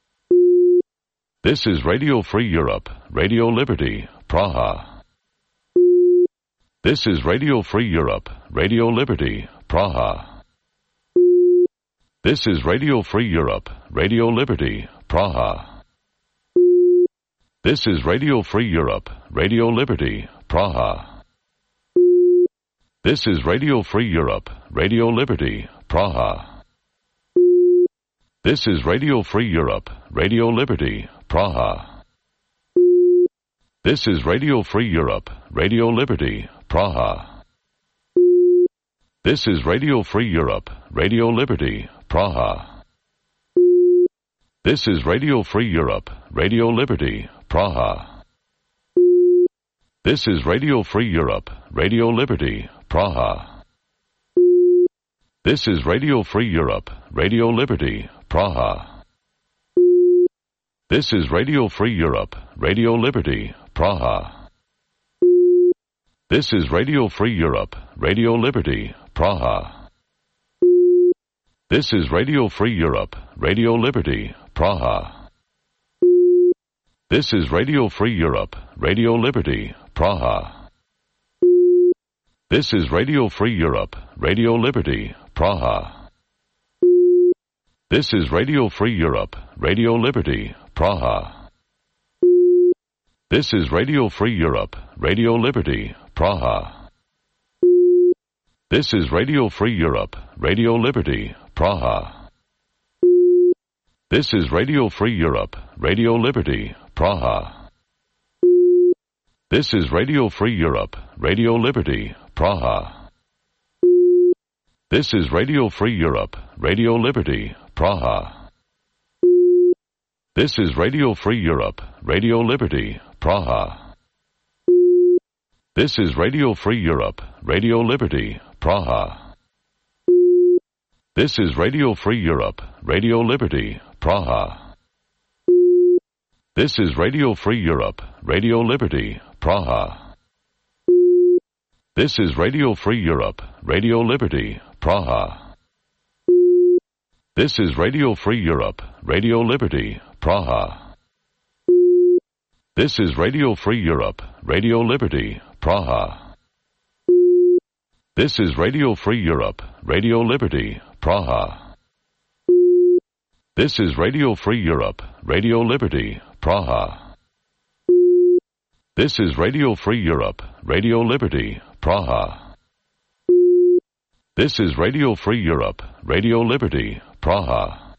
This is Radio Free Europe, Radio Liberty, Praha. This is Radio Free Europe, Radio Liberty, Praha. This is Radio Free Europe, Radio Liberty, Praha. This is Radio Free Europe, Radio Liberty, Praha. This is Radio Free Europe, Radio Liberty, Praha. This is Radio Free Europe, Radio Liberty, Praha. This is Radio Free Europe, Radio Liberty, Praha. This is Radio Free Europe, Radio Liberty, Praha. This is Radio Free Europe, Radio Liberty, Praha. This is Radio Free Europe, Radio Liberty, Praha. This is Radio Free Europe, Radio Liberty, Praha. This is Radio Free Europe, Radio Liberty, Praha. This is Radio Free Europe, Radio Liberty, Praha. This is Radio Free Europe, Radio Liberty, Praha. This is Radio Free Europe, Radio Liberty, Praha. This is Radio Free Europe, Radio Liberty, Praha. This is Radio Free Europe, Radio Liberty, Praha. This is Radio Free Europe, Radio Liberty, Praha. This is Radio Free Europe, Radio Liberty, Praha. This is Radio Free Europe, Radio Liberty, Praha. This is Radio Free Europe, Radio Liberty, Praha. This is Radio Free Europe, Radio Liberty, Praha. This is Radio Free Europe, Radio Liberty, Praha. This is Radio Free Europe, Radio Liberty, Praha. This is Radio Free Europe, Radio Liberty, Praha. This is Radio Free Europe, Radio Liberty, Praha. This is Radio Free Europe, Radio Liberty, Praha. This is Radio Free Europe, Radio Liberty, Praha. This is Radio Free Europe, Radio Liberty, Praha. This is Radio Free Europe, Radio Liberty, Praha. This is Radio Free Europe, Radio Liberty, Praha. This is Radio Free Europe, Radio Liberty, Praha. This is Radio Free Europe, Radio Liberty, Praha.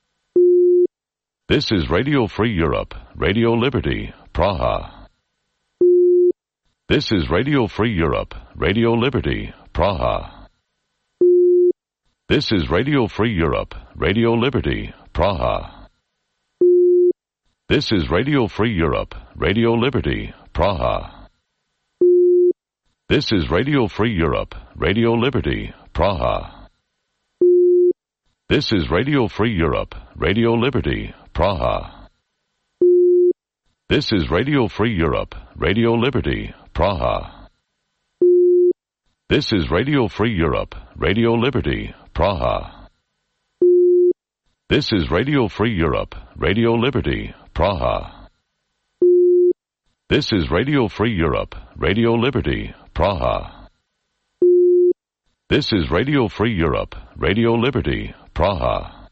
This is Radio Free Europe, Radio Liberty, Praha. This is Radio Free Europe, Radio Liberty, Praha. This is Radio Free Europe, Radio Liberty, Praha. This is Radio Free Europe, Radio Liberty, Praha. This is Radio Free Europe, Radio Liberty, Praha. This is Radio Free Europe, Radio Liberty, Praha. This is Radio Free Europe, Radio Liberty, Praha. This is Radio Free Europe, Radio Liberty, Praha. This is Radio Free Europe, Radio Liberty, Praha. This is Radio Free Europe, Radio Liberty, Praha. This is Radio Free Europe, Radio Liberty, Praha.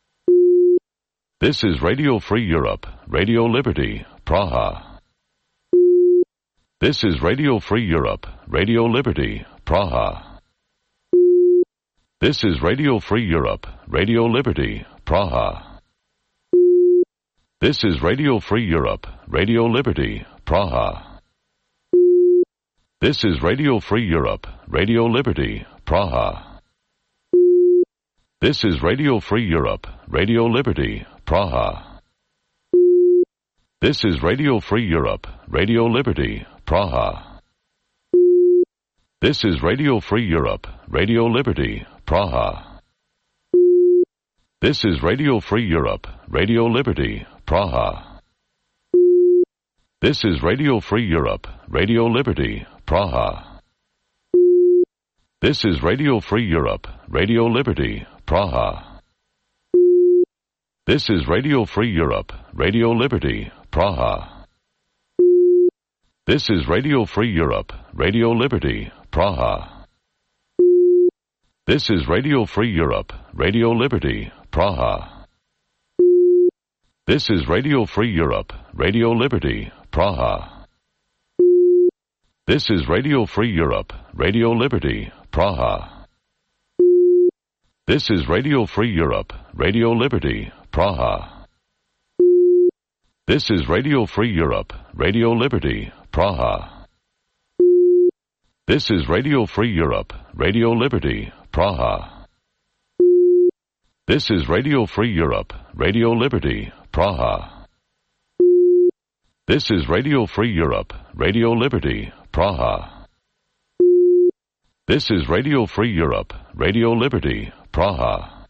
This is Radio Free Europe, Radio Liberty, Praha. This is Radio Free Europe, Radio Liberty, Praha. This is Radio Free Europe, Radio Liberty, Praha. This is Radio Free Europe, Radio Liberty, Praha. This is Radio Free Europe, Radio Liberty, Praha. This is Radio Free Europe, Radio Liberty, Praha. This is Radio Free Europe, Radio Liberty, Praha. This is Radio Free Europe, Radio Liberty, Praha. This is Radio Free Europe, Radio Liberty, Praha. This is Radio Free Europe, Radio Liberty, Praha. This is Radio Free Europe, Radio Liberty, Praha. This is Radio Free Europe, Radio Liberty, Praha. This is Radio Free Europe, Radio Liberty, Praha. This is Radio Free Europe, Radio Liberty, Praha. This is Radio Free Europe, Radio Liberty, Praha. This is Radio Free Europe, Radio Liberty, Praha. This is Radio Free Europe, Radio Liberty, Praha. This is Radio Free Europe, Radio Liberty, Praha. This is Radio Free Europe, Radio Liberty, Praha. This is Radio Free Europe, Radio Liberty, Praha. This is Radio Free Europe, Radio Liberty, Praha. This is Radio Free Europe, Radio Liberty, Praha.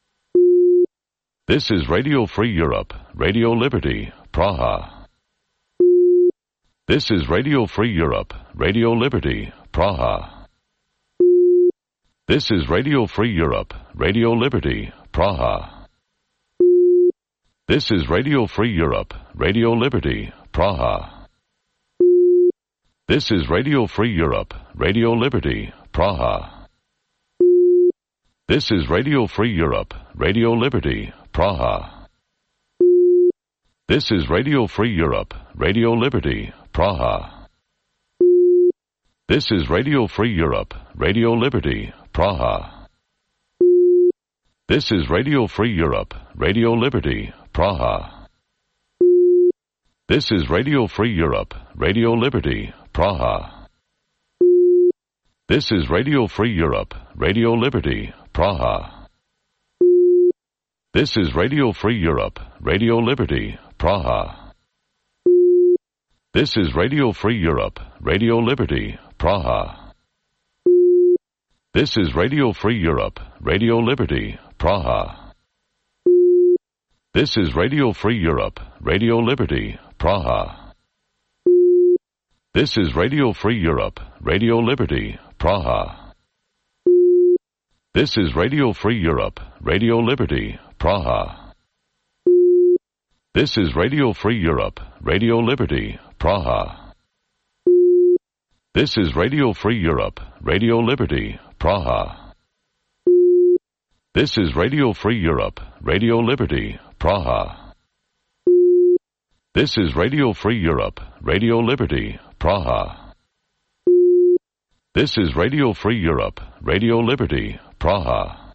This is Radio Free Europe, Radio Liberty, Praha. This is Radio Free Europe, Radio Liberty, Praha. This is Radio Free Europe, Radio Liberty, Praha. This is Radio Free Europe, Radio Liberty, Praha. This is Radio Free Europe, Radio Liberty, Praha. This is Radio Free Europe, Radio Liberty, Praha. This is Radio Free Europe, Radio Liberty, Praha. This is Radio Free Europe, Radio Liberty, Praha. This is Radio Free Europe, Radio Liberty, Praha. This is Radio Free Europe, Radio Liberty, Praha. This is Radio Free Europe, Radio Liberty, Praha. This is Radio Free Europe, Radio Liberty, Praha. This is Radio Free Europe, Radio Liberty, Praha. This is Radio Free Europe, Radio Liberty, Praha. This is Radio Free Europe, Radio Liberty, Praha. This is Radio Free Europe, Radio Liberty, Praha. This is Radio Free Europe, Radio Liberty, Praha. This is Radio Free Europe, Radio Liberty, Praha. This is Radio Free Europe, Radio Liberty, Praha. This is Radio Free Europe, Radio Liberty, Praha. This is Radio Free Europe, Radio Liberty, Praha. This is Radio Free Europe, Radio Liberty, Praha.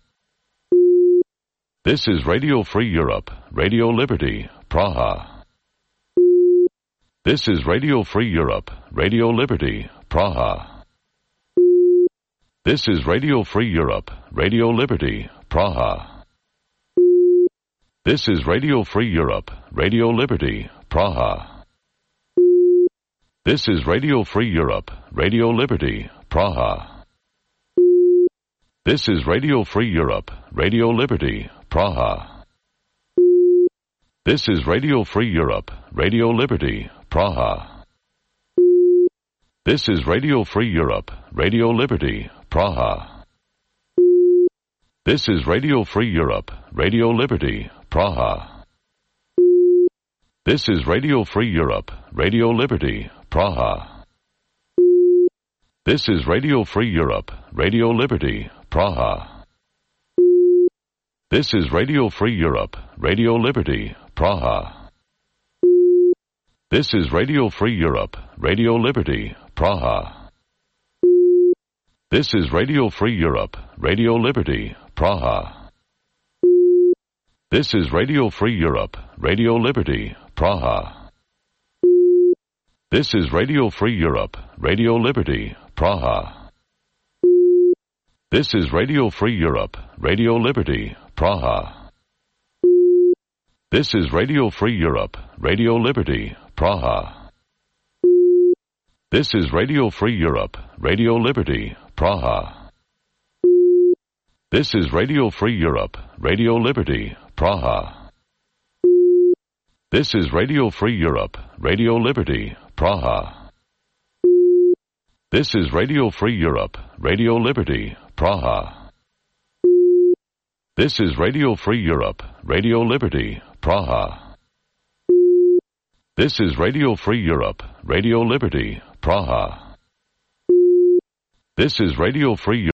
This is Radio Free Europe, Radio Liberty, Praha. This is Radio Free Europe, Radio Liberty, Praha. This is Radio Free Europe, Radio Liberty, Praha. This is Radio Free Europe, Radio Liberty, Praha. This is Radio Free Europe, Radio Liberty, Praha. This is Radio Free Europe, Radio Liberty, Praha. This is Radio Free Europe, Radio Liberty, Praha. This is Radio Free Europe, Radio Liberty, Praha. This is Radio Free Europe, Radio Liberty, Praha. This is Radio Free Europe, Radio Liberty, Praha. This is Radio Free Europe, Radio Liberty, Praha. This is Radio Free Europe, Radio Liberty, Praha. This is Radio Free Europe, Radio Liberty, Praha. This is Radio Free Europe, Radio Liberty, Praha. This is Radio Free Europe, Radio Liberty, Praha. This is Radio Free Europe, Radio Liberty, Praha. This is Radio Free Europe, Radio Liberty, Praha. This is Radio Free Europe, Radio Liberty, Praha. This is Radio Free Europe, Radio Liberty, Praha. This is Radio Free Europe, Radio Liberty, Praha. This is Radio Free Europe, Radio Liberty, Praha. This is Radio Free Europe, Radio Liberty, Praha. This is Radio Free Europe, Radio Liberty, Praha. This is Radio Free Europe, Radio Liberty, Praha. This is Radio Free